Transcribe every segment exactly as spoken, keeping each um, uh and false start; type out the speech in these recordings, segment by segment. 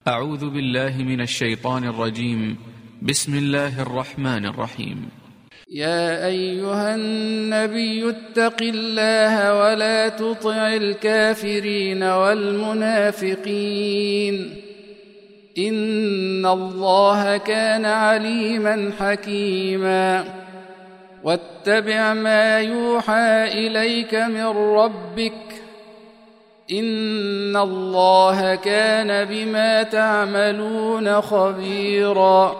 أعوذ بالله من الشيطان الرجيم. بسم الله الرحمن الرحيم. يا أيها النبي اتق الله ولا تطع الكافرين والمنافقين إن الله كان عليما حكيما واتبع ما يوحى إليك من ربك إن الله كان بما تعملون خبيرا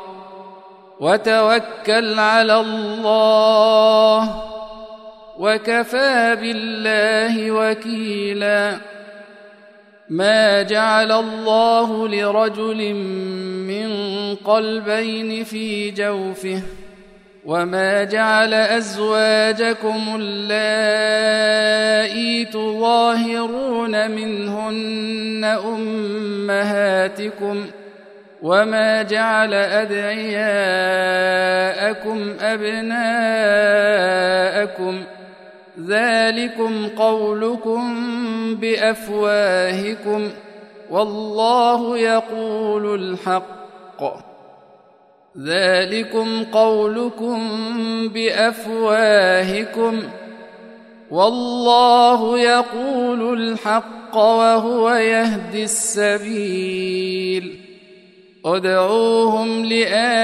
وتوكل على الله وكفى بالله وكيلا ما جعل الله لرجل من قلبين في جوفه وما جعل أزواجكم اللائي تظاهرون منهن أمهاتكم وما جعل أدعياءكم أبناءكم ذلكم قولكم بأفواهكم والله يقول الحق ذلكم قولكم بأفواهكم والله يقول الحق وهو يهدي السبيل ادعوهم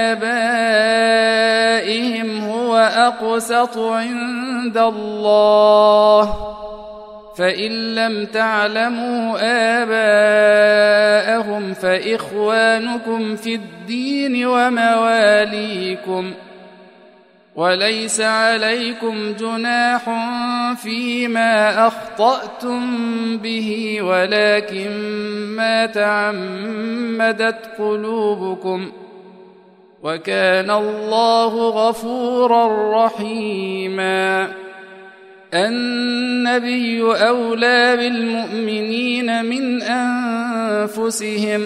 لآبائهم هو أقسط عند الله فإن لم تعلموا آباءهم فإخوانكم في الدين ومواليكم وليس عليكم جناح فيما أخطأتم به ولكن ما تعمدت قلوبكم وكان الله غفورا رحيما النبي أولى بالمؤمنين من أنفسهم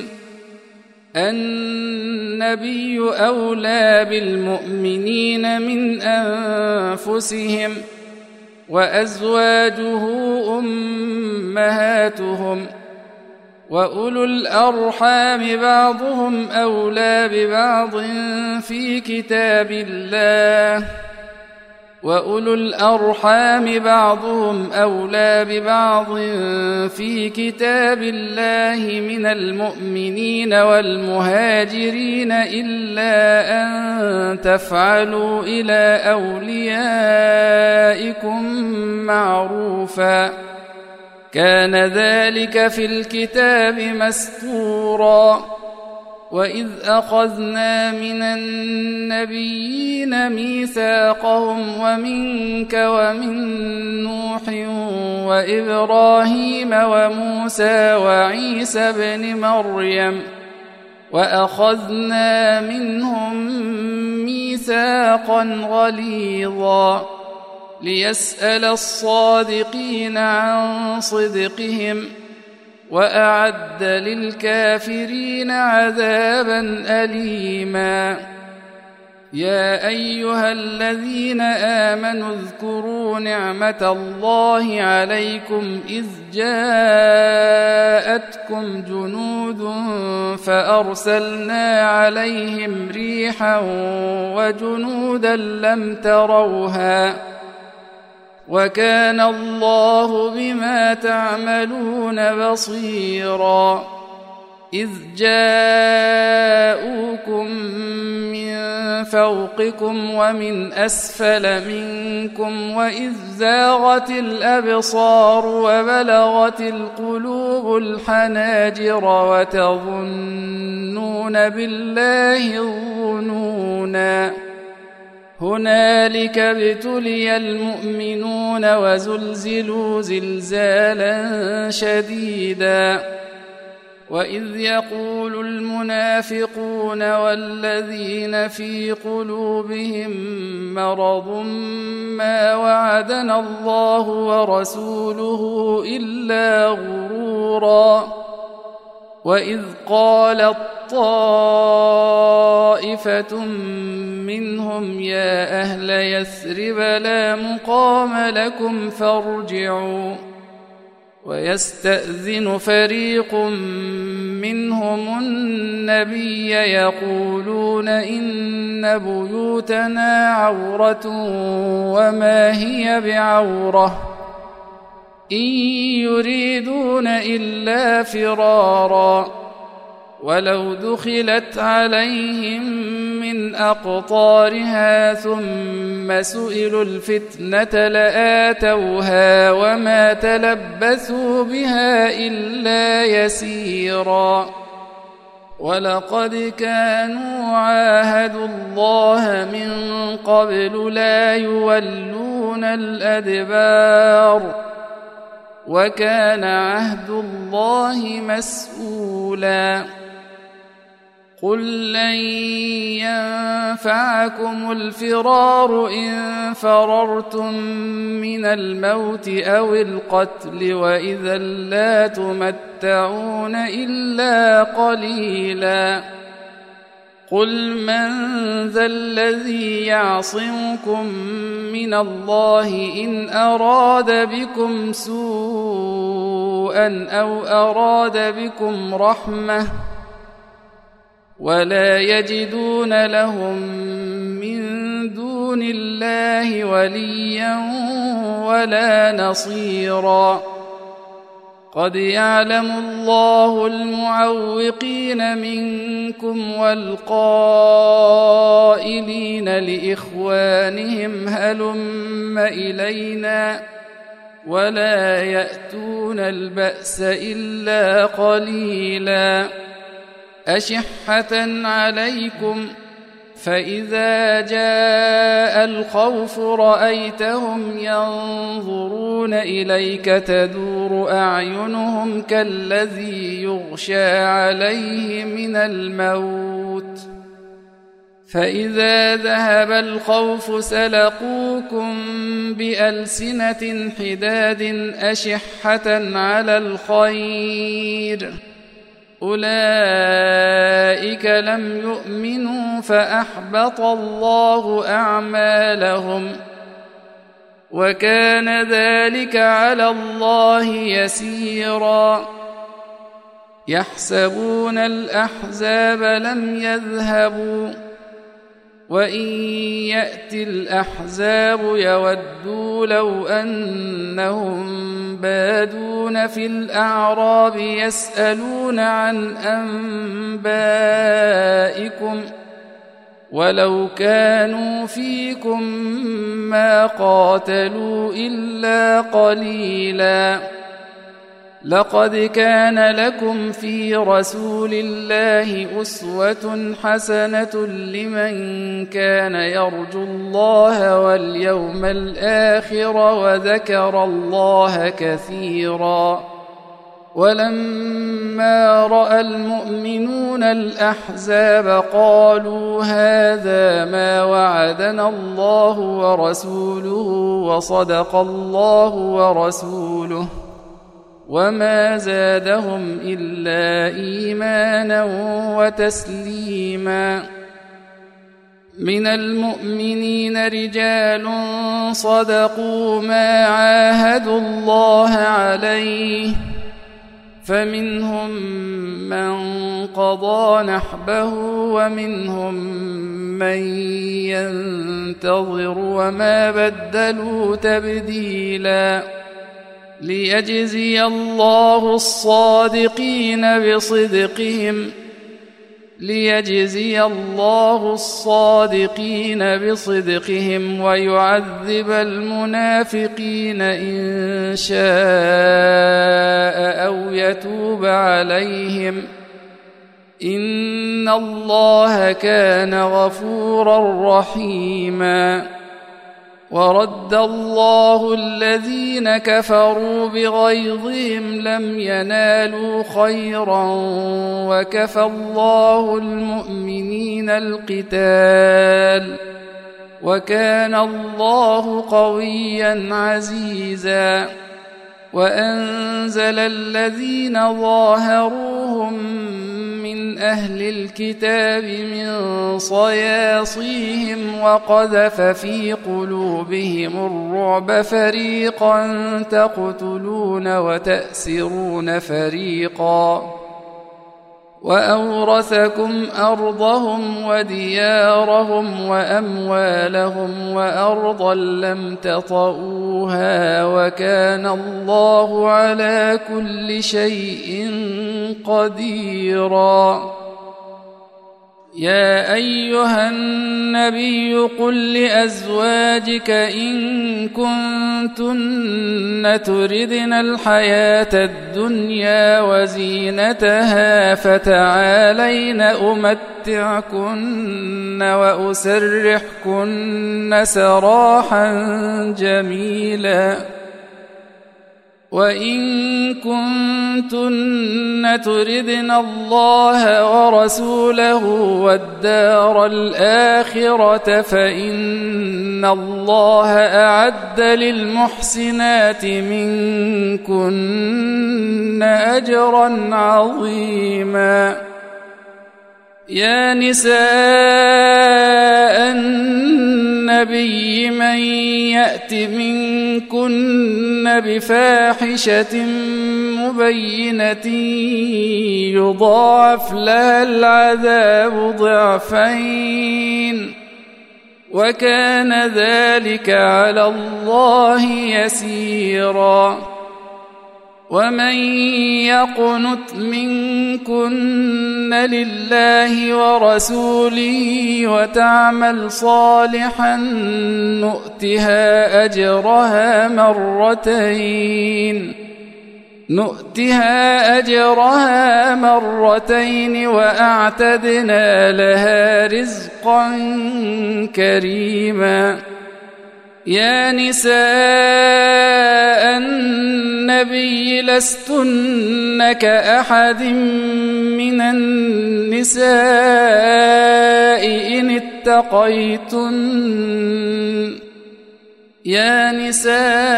النبي أولى بالمؤمنين من أنفسهم وأزواجه أمهاتهم وأولو الأرحام بعضهم أولى ببعض في كتاب الله وأولو الأرحام بعضهم أولى ببعض في كتاب الله من المؤمنين والمهاجرين إلا أن تفعلوا إلى أوليائكم معروفا كان ذلك في الكتاب مستورا وإذ أخذنا من النبيين ميثاقهم ومنك ومن نوح وإبراهيم وموسى وعيسى ابن مريم وأخذنا منهم ميثاقا غليظا ليسأل الصادقين عن صدقهم وأعد للكافرين عذابا أليما يا أيها الذين آمنوا اذكروا نعمة الله عليكم إذ جاءتكم جنود فأرسلنا عليهم ريحا وجنودا لم تروها وكان الله بما تعملون بصيرا إذ جاءوكم من فوقكم ومن أسفل منكم وإذ زاغت الأبصار وبلغت القلوب الحناجر وتظنون بالله الظنونا هنالك ابتلي المؤمنون وزلزلوا زلزالا شديدا وإذ يقول المنافقون والذين في قلوبهم مرض ما وعدنا الله ورسوله إلا غرورا وإذ قالت طائفة منهم يا أهل يثرب لا مقام لكم فارجعوا ويستأذن فريق منهم النبي يقولون إن بيوتنا عورة وما هي بعورة إن يريدون إلا فرارا ولو دخلت عليهم من أقطارها ثم سئلوا الفتنة لآتوها وما تلبثوا بها إلا يسيرا ولقد كانوا عاهدوا الله من قبل لا يولون الأدبار وكان عهد الله مسؤولا قل لن ينفعكم الفرار إن فررتم من الموت أو القتل وإذا لا تمتعون إلا قليلا قل من ذا الذي يعصمكم من الله إن أراد بكم سوءا أو أراد بكم رحمة ولا يجدون لهم من دون الله وليا ولا نصيرا قد يعلم الله المعوقين منكم والقائلين لإخوانهم هلم إلينا ولا يأتون البأس إلا قليلا أشحة عليكم فإذا جاء الخوف رأيتهم ينظرون إليك تدور أعينهم كالذي يغشى عليه من الموت فإذا ذهب الخوف سلقوكم بألسنة حداد أشحة على الخير أولئك لم يؤمنوا فأحبط الله أعمالهم وكان ذلك على الله يسيرا يحسبون الأحزاب لم يذهبوا وإن يأتي الأحزاب يودوا لو أنهم بادون في الأعراب يسألون عن أنبائكم ولو كانوا فيكم ما قاتلوا إلا قليلا لقد كان لكم في رسول الله أسوة حسنة لمن كان يرجو الله واليوم الآخر وذكر الله كثيرا ولما رأى المؤمنون الأحزاب قالوا هذا ما وعدنا الله ورسوله وصدق الله ورسوله وما زادهم إلا إيمانا وتسليما من المؤمنين رجال صدقوا ما عاهدوا الله عليه فمنهم من قضى نحبه ومنهم من ينتظر وما بدلوا تبديلا ليجزي الله الصادقين بصدقهم ليجزي الله الصادقين بصدقهم ويعذب المنافقين إن شاء أو يتوب عليهم إن الله كان غفورا رحيما ورد الله الذين كفروا بغيظهم لم ينالوا خيرا وكفى الله المؤمنين القتال وكان الله قويا عزيزا وأنزل الذين ظاهروهم من أهل الكتاب من صياصيهم وقذف في قلوبهم الرعب فريقا تقتلون وتأسرون فريقا وأورثكم أرضهم وديارهم وأموالهم وأرضا لم تطئوها وكان الله على كل شيء قديرا. يا أيها النبي قل لأزواجك إن كنتن تردن الحياة الدنيا وزينتها فتعالين أمتعكن وأسرحكن سراحا جميلا. وإن كنتن تردن الله ورسوله والدار الآخرة فإن الله أعد للمحسنات منكن أجرا عظيما. يا نساء النبي من يأت منكن بفاحشة مبينة يضاعف لها العذاب ضعفين وكان ذلك على الله يسيرا. ومن يقنت منكن لله ورسوله وتعمل صالحا نؤتها أجرها مرتين نؤتها أجرها مرتين وأعتدنا لها رزقا كريما. يا نساء النبي لستن كأحد من النساء إن اتقيتن يا نساء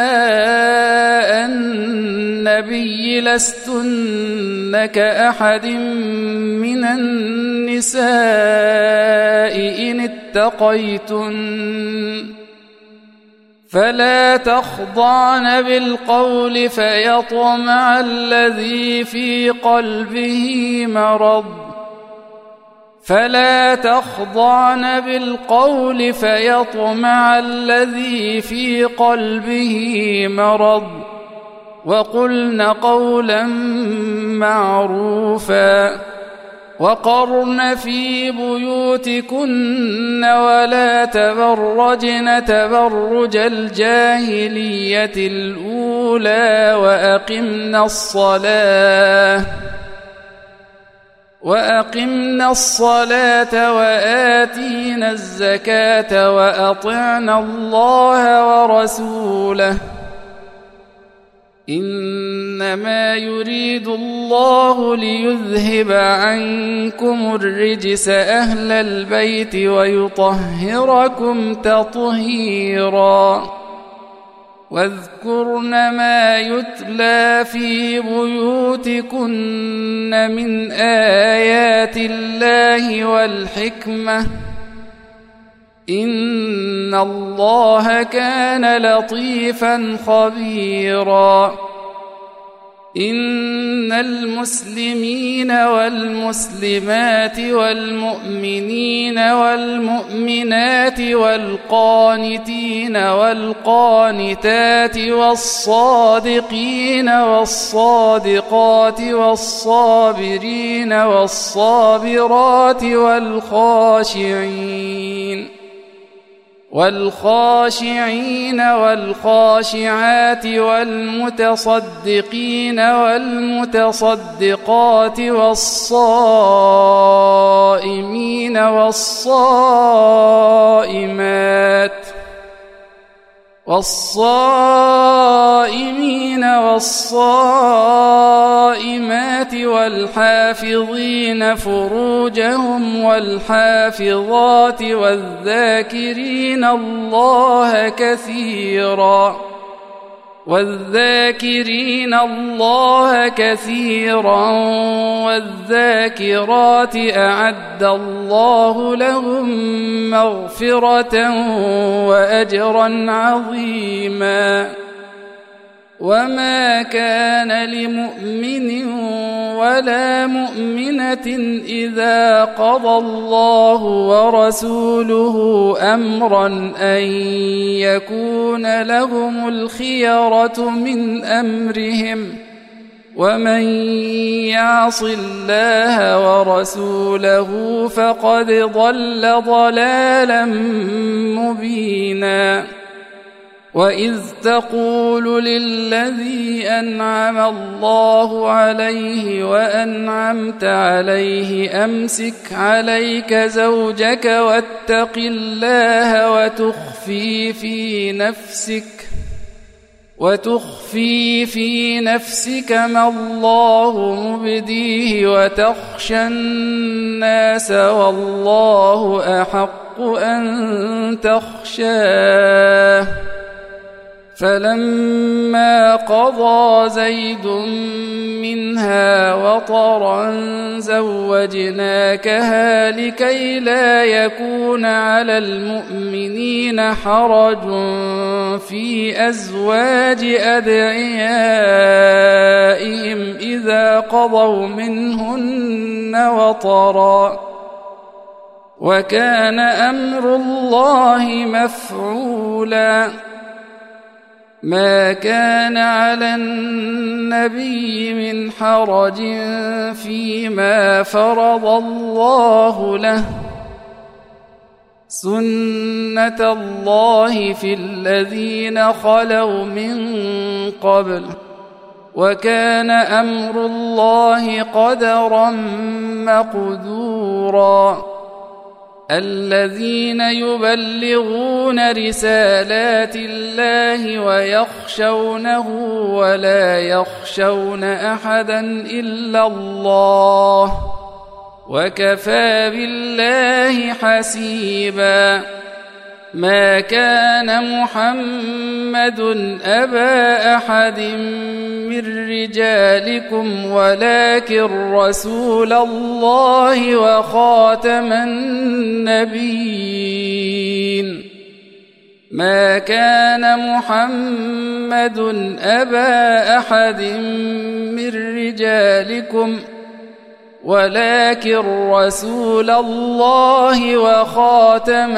النبي لستن كأحد من النساء إن اتقيتن فلا تخضعن بالقول فيطمع الذي في قلبه مرض فلا تخضعن بالقول فيطمع الذي في قلبه مرض وقلن قولا معروفا وقرن في بيوتكن ولا تبرجن تبرج الجاهلية الأولى وأقمنا الصلاة وأقمنا الصلاة وآتينا الزكاة وأطعنا الله ورسوله إنما يريد الله ليذهب عنكم الرجس أهل البيت ويطهركم تطهيرا واذكرن ما يتلى في بيوتكن من آيات الله والحكمة إن الله كان لطيفا خبيرا. إن المسلمين والمسلمات والمؤمنين والمؤمنات والقانتين والقانتات والصادقين والصادقات والصابرين والصابرات والخاشعين والخاشعين والخاشعات والمتصدقين والمتصدقات والصائمين والصائمات والصائمين والصائمات والحافظين فروجهم والحافظات والذاكرين الله كثيرا والذاكرين الله كثيرا والذاكرات أعد الله لهم مغفرة وأجرا عظيما وما كان لمؤمن ولا مؤمنة إذا قضى الله ورسوله أمرا أن يكون لهم الخيرة من أمرهم ومن يعص الله ورسوله فقد ضل ضلالا مبينا وإذ تقول للذي أنعم الله عليه وأنعمت عليه أمسك عليك زوجك واتق الله وتخفي في نفسك وتخفي في نفسك ما الله مبديه وتخشى الناس والله أحق أن تخشاه فلما قضى زيد منها وطرا زوجناكها لكي لا يكون على المؤمنين حرج في أزواج أدعيائهم إذا قضوا منهن وطرا وكان أمر الله مفعولا ما كان على النبي من حرج فيما فرض الله له سنة الله في الذين خلوا من قبل وكان أمر الله قدرا مقدورا الذين يبلغون رسالات الله ويخشونه ولا يخشون أحدا إلا الله وكفى بالله حسيبا ما كان محمد أبا أحد من رجالكم ولكن رسول الله وخاتم النبيين ما كان محمد أبا أحد من رجالكم ولكن رسول الله وخاتم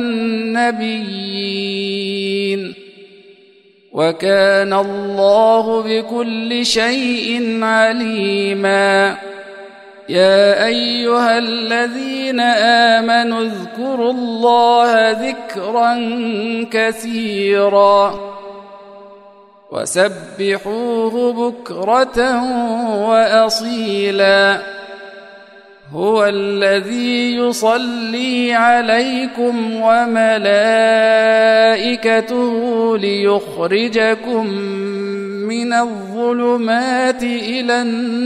النبيين وكان الله بكل شيء عليما يا أيها الذين آمنوا اذكروا الله ذكرا كثيرا وسبحوه بكرة وأصيلا هو الذي يصلي عليكم وملائكته ليخرجكم من الظلمات إلى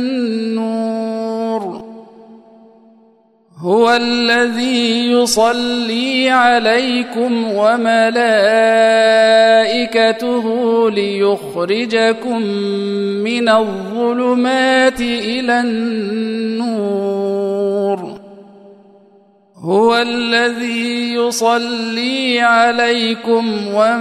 النور هو الذي يصلي عليكم وملائكته ليخرجكم من الظلمات إلى النور هو الذي يصلي عليكم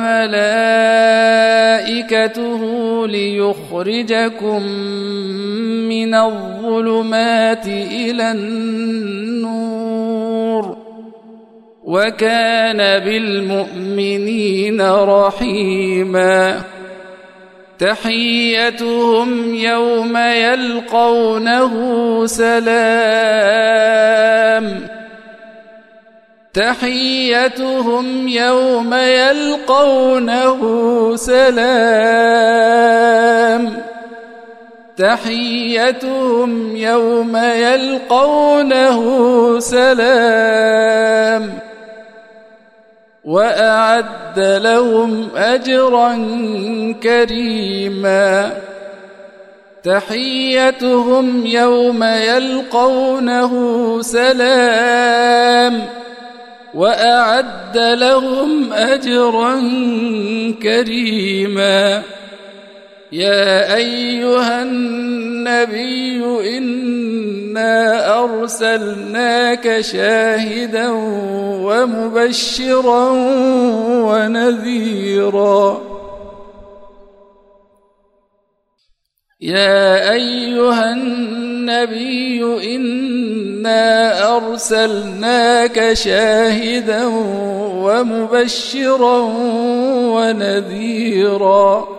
وملائكته ليخرجكم من الظلمات إلى النور وكان بالمؤمنين رحيما تحيتهم يوم يلقونه سلام تحيتهم يوم يلقونه سلام تحيتهم يوم يلقونه سلام وأعد لهم أجرا كريما تحيتهم يوم يلقونه سلام وأعد لهم أجرا كريما يا أيها النبي إنا أرسلناك شاهدا ومبشرا ونذيرا يا أيها النبي إنا أرسلناك شاهدا ومبشرا ونذيرا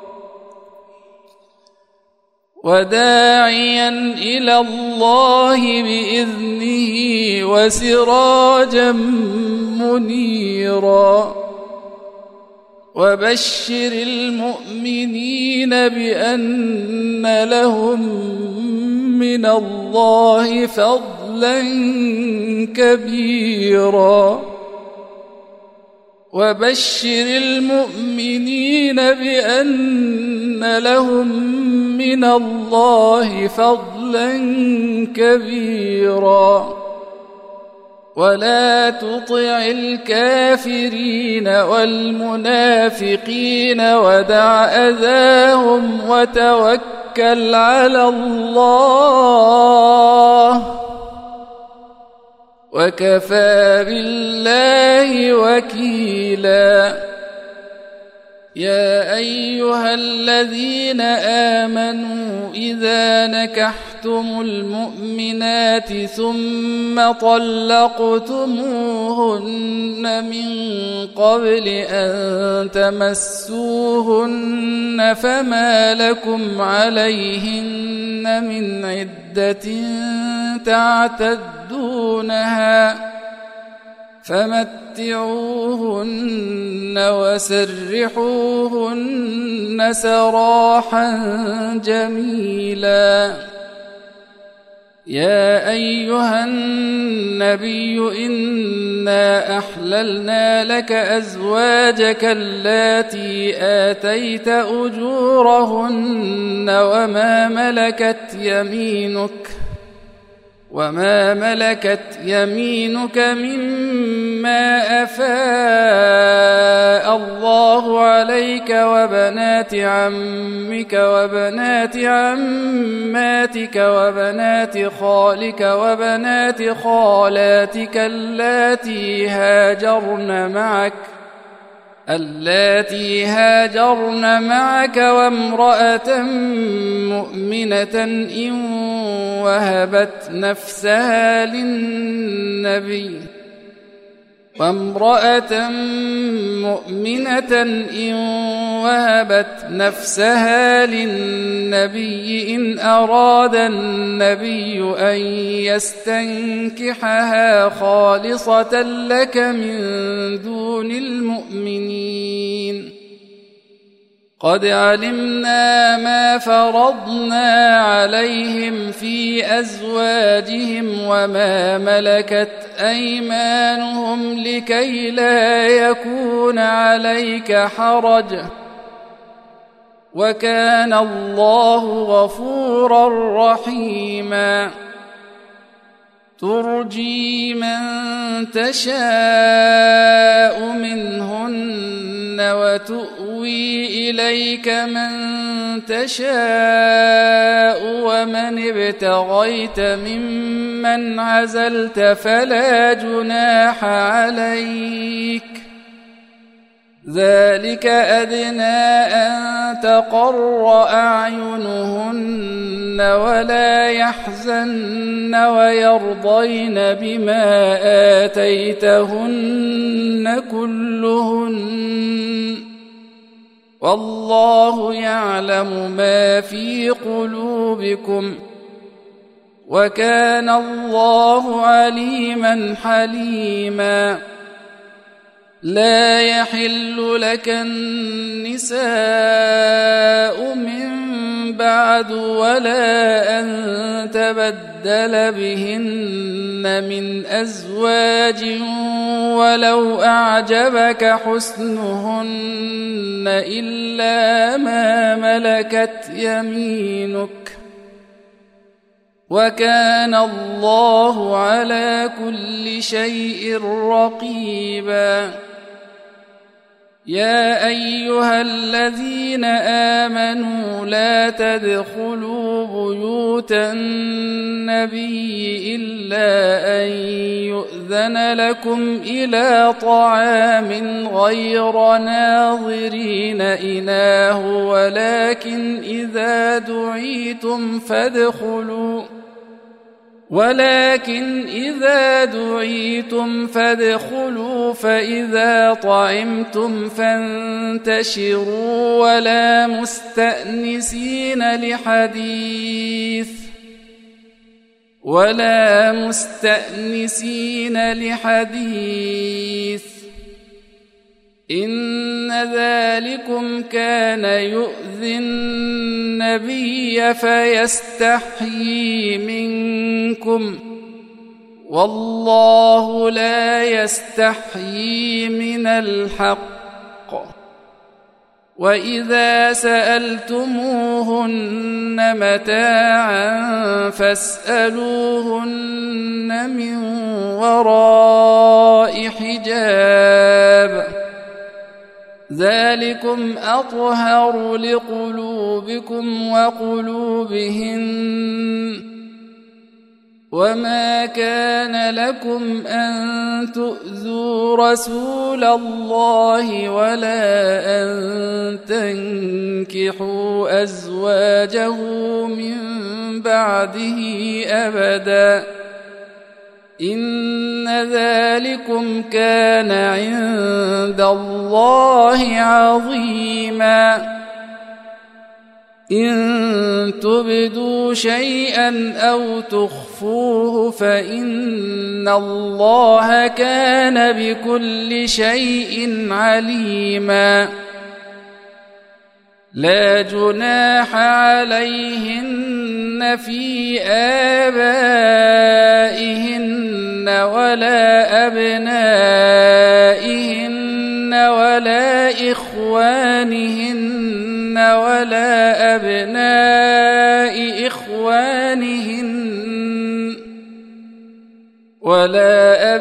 وداعيا إلى الله بإذنه وسراجا منيرا وبشر المؤمنين بأن لهم من الله فضلا كبيرا وبشر المؤمنين بأن لهم من الله فضلا كبيرا ولا تطع الكافرين والمنافقين ودع أذاهم وتوكل على الله وكفى بالله وكيلا يا أيها الذين آمنوا إذا نكحتم المؤمنات ثم طلقتموهن من قبل أن تمسوهن فما لكم عليهن من عدة تعتدونها فمتعوهن وسرحوهن سراحا جميلا يا أيها النبي إنا أحللنا لك أزواجك اللاتي آتيت أجورهن وما ملكت يمينك وما ملكت يمينك مما أفاء الله عليك وبنات عمك وبنات عماتك وبنات خالك وبنات خالاتك اللاتي هاجرن معك اللاتي هاجرن معك وامرأة مؤمنة إن وهبت نفسها للنبي وامرأة مؤمنة إن وهبت نفسها للنبي إن أراد النبي أن يستنكحها خالصة لك من دون المؤمنين قد علمنا ما فرضنا عليهم في أزواجهم وما ملكت أيمانهم لكي لا يكون عليك حرج وكان الله غفورا رحيما ترجي من تشاء منهن وتؤوي إليك من تشاء ومن ابتغيت ممن عزلت فلا جناح عليك ذلك أدنى أن تقر أعينهن ولا يحزن ويرضين بما آتيتهن كلهن والله يعلم ما في قلوبكم وكان الله عليما حليما لا يحل لك النساء من بعد ولا أن تبدل بهن من أزواج ولو أعجبك حسنهن إلا ما ملكت يمينك وكان الله على كل شيء رقيبا يا أيها الذين آمنوا لا تدخلوا بيوت النبي إلا أن يؤذن لكم إلى طعام غير ناظرين إناه ولكن إذا دعيتم فادخلوا ولكن إذا دعيتم فادخلوا فإذا طعمتم فانتشروا ولا مستأنسين لحديث ولا مستأنسين لحديث إن ذلكم كان يؤذي النبي فيستحيي منكم والله لا يستحيي من الحق وإذا سألتموهن متاعا فاسألوهن من وراء حجاب ذلكم أطهر لقلوبكم وقلوبهن وما كان لكم أن تؤذوا رسول الله ولا أن تنكحوا أزواجه من بعده أبدا إن ذلكم كان عند الله عظيما إن تبدوا شيئا أو تخفوه فإن الله كان بكل شيء عليما لا جناح عليهن في آبائهن ولا أبنائهن ولا إخوانهن ولا أبناء إخوانهن ولا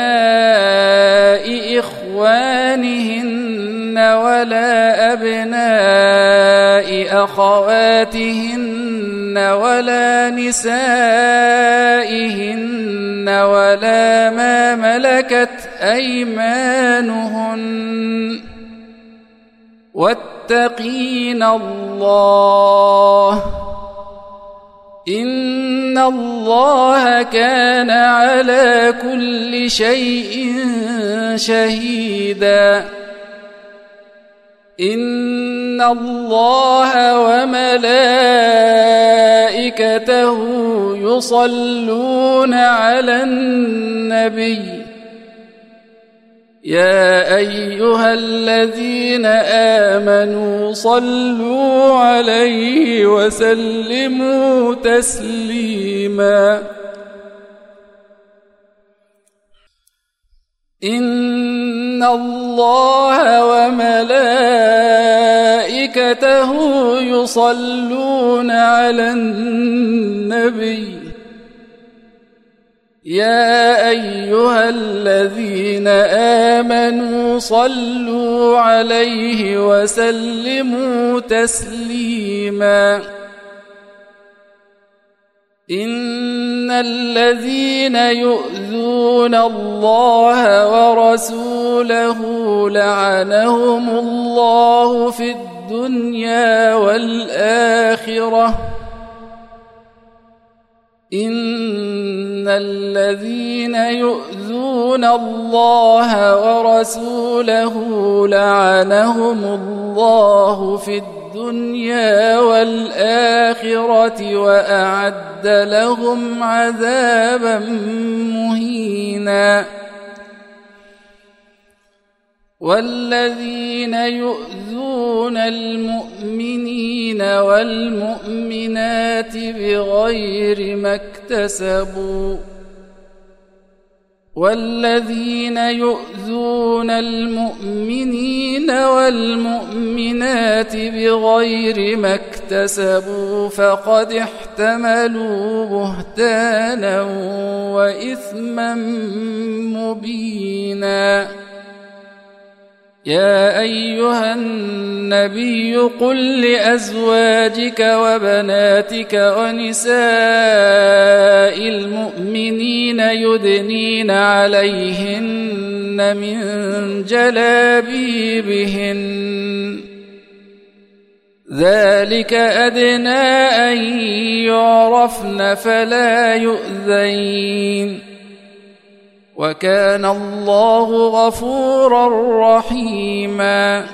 أبناء إخوانهن ولا أبناء أخواتهن ولا نسائهن ولا ما ملكت أيمانهن واتقين الله إن الله كان على كل شيء شهيدا إن الله وملائكته يصلون على النبي يا أيها الذين آمنوا صلوا عليه وسلموا تسليما إن الله وملائكته يصلون على النبي يا أيها الذين آمنوا صلوا عليه وسلموا تسليما إن الذين يؤذون الله ورسوله لعنهم الله في الدنيا والآخرة إن الذين يؤذون الله ورسوله لعنهم الله في الدنيا والآخرة وأعد لهم عذابا مهينا والذين يؤذون المؤمنين والمؤمنات بغير ما اكتسبوا والذين يؤذون المؤمنين والمؤمنات بغير ما اكتسبوا فقد احتملوا بهتانا وإثما مبينا يا أيها النبي قل لأزواجك وبناتك ونساء المؤمنين يدنين عليهن من جلابيبهن ذلك أدنى أن يعرفن فلا يؤذين وكان الله غفورا رحيما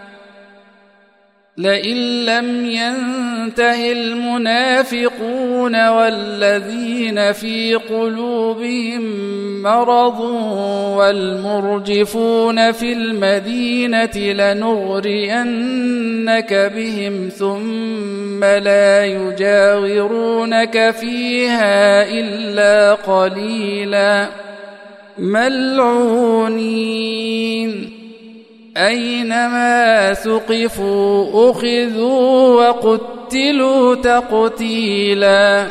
لئن لم ينته المنافقون والذين في قلوبهم مرض والمرجفون في المدينة لنغرينك بهم ثم لا يجاورونك فيها إلا قليلا ملعونين أينما ثقفوا أخذوا وقتلوا تقتيلا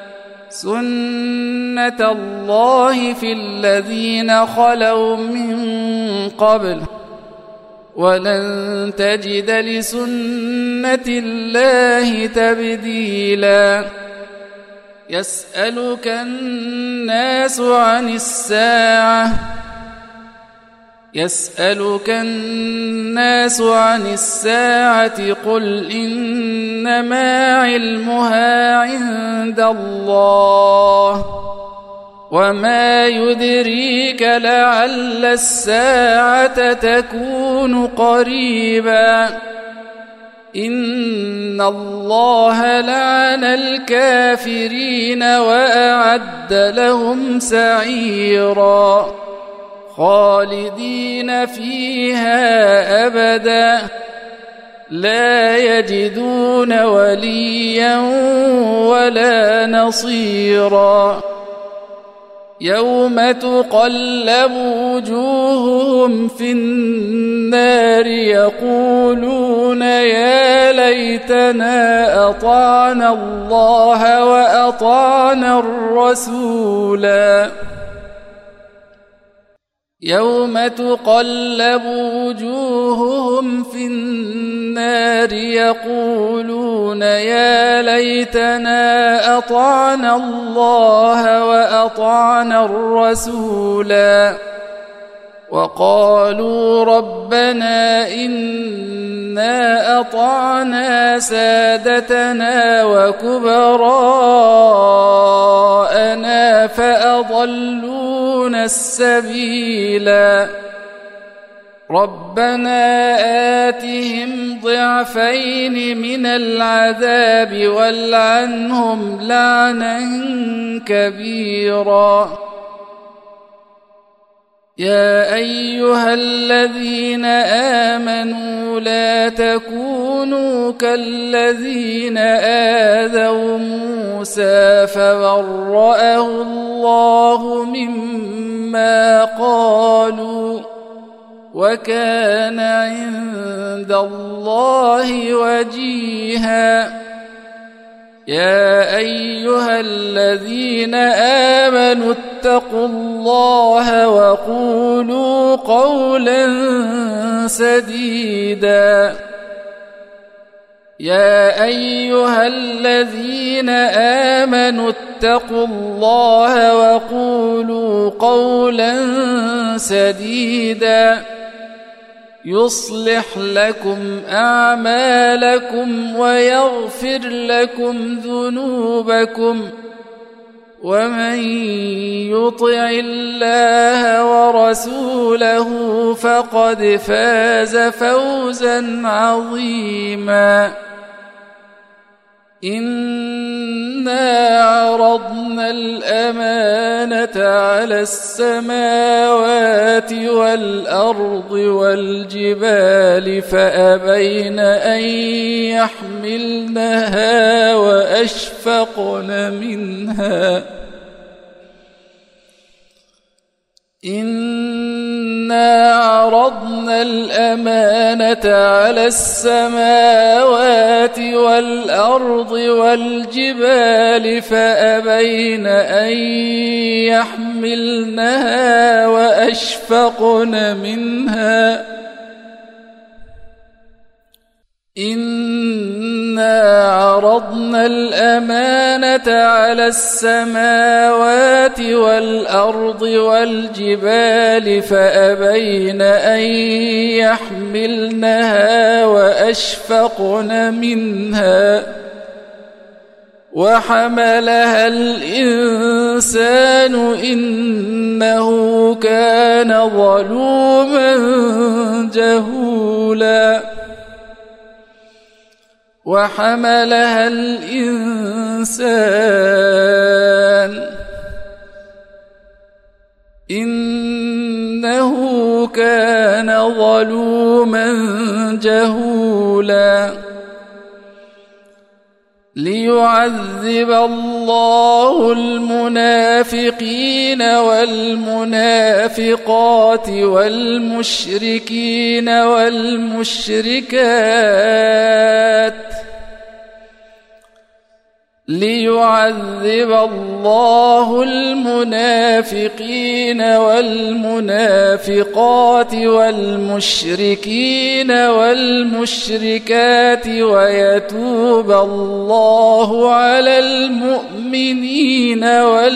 سنة الله في الذين خلوا من قبل ولن تجد لسنة الله تبديلا يسألك الناس عن الساعة يسألك الناس عن الساعة قل إنما علمها عند الله وما يدريك لعل الساعة تكون قريبا إن الله لعن الكافرين وأعد لهم سعيرا خالدين فيها أبدا لا يجدون وليا ولا نصيرا يوم تقلب وجوههم في النار يقولون يا ليتنا أطعنا الله وأطعنا الرسولا يوم تقلب وجوههم في النار يقولون يا ليتنا أطعنا الله وأطعنا الرسولا وقالوا ربنا إنا أطعنا سادتنا وكبراءنا فأضلونا السبيلا ربنا آتهم ضعفين من العذاب والعنهم لعنا كبيرا يا أيها الذين آمنوا لا تكونوا كالذين آذوا موسى فبرأه الله مما قالوا وكان عند الله وجيها يا أيها الذين آمنوا اتقوا الله وقولوا قولا سديدا يا أيها الذين آمنوا اتقوا الله وقولوا قولا سديدا يصلح لكم أعمالكم ويغفر لكم ذنوبكم ومن يطع الله ورسوله فقد فاز فوزا عظيما إنا عرضنا الأمانة على السماوات والأرض والجبال فأبين أن يحملنها وأشفقن منها إنا عرضنا الأمانة على السماوات والأرض والجبال فأبين أن يحملنها وأشفقن منها إنا عرضنا الأمانة على السماوات والأرض والجبال فأبين أن يحملنها وأشفقن منها وحملها الإنسان إنه كان ظلوما جهولا وحملها الإنسان إنه كان ظلوما جهولا ليعذب الله المنافقين والمنافقات والمشركين والمشركات ليعذب الله المنافقين والمنافقات والمشركين والمشركات ويتوب الله على المؤمنين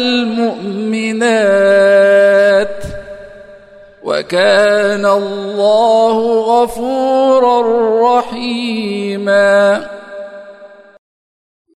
والمؤمنات وكان الله غفورا رحيما.